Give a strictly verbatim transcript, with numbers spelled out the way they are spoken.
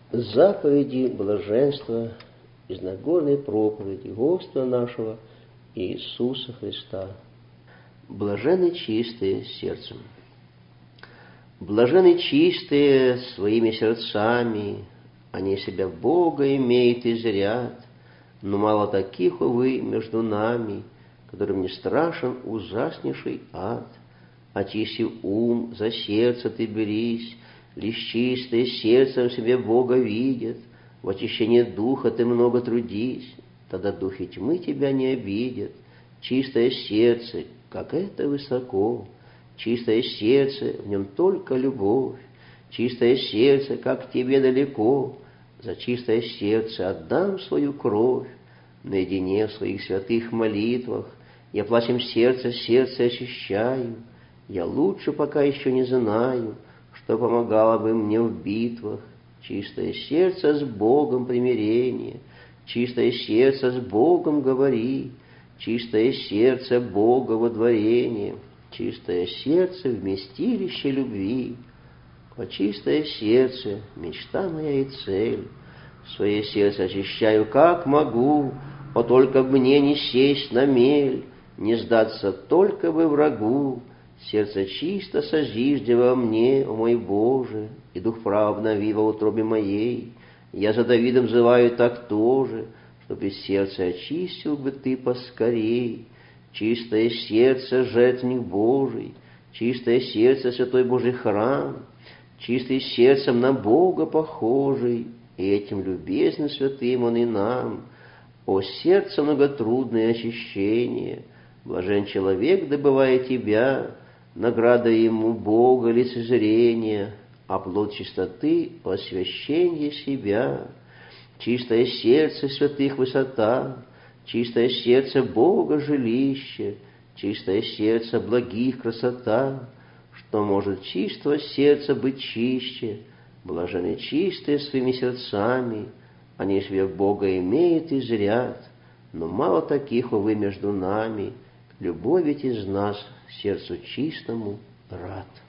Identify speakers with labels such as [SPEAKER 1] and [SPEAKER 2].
[SPEAKER 1] заповеди блаженства из Нагорной проповеди Господа нашего Иисуса Христа. Блаженны чистые сердцем. Блаженны чистые своими сердцами, они себя Бога имеют и зрят, но мало таких, увы, между нами, которым не страшен ужаснейший ад. Очисти ум, за сердце ты берись, лишь чистое сердцем себе Бога видят, в очищении духа ты много трудись, тогда духи тьмы тебя не обидят. Чистое сердце, как это высоко, чистое сердце, в нем только любовь, чистое сердце, как к тебе далеко, за чистое сердце отдам свою кровь, наедине в своих святых молитвах, я плачем сердце, сердце очищаю, я лучше пока еще не знаю, что помогало бы мне в битвах. Чистое сердце с Богом примирение, чистое сердце с Богом говори, чистое сердце Бога водворение, чистое сердце вместилище любви. О чистое сердце, мечта моя и цель, свое сердце очищаю как могу, о только бы мне не сесть на мель, не сдаться только бы врагу. Сердце чисто созижди во мне, о мой Боже, и дух прав обнови во утробе моей. Я за Давидом взываю так тоже, чтоб из сердца очистил бы ты поскорей. Чистое сердце, жертвенник Божий, чистое сердце, святой Божий храм, чистый сердцем на Бога похожий, и этим любезным святым Он и нам. О сердце многотрудное очищение, блажен человек, добывая тебя, награда ему Бога лицезрения, а плод чистоты — освящение себя. Чистое сердце святых высота, чистое сердце Бога жилище, чистое сердце благих красота. Что может чистого сердца быть чище? Блажены чистые своими сердцами, они себе Бога имеют и зрят, но мало таких, увы, между нами. Любовь ведь из нас сердцу чистому рад.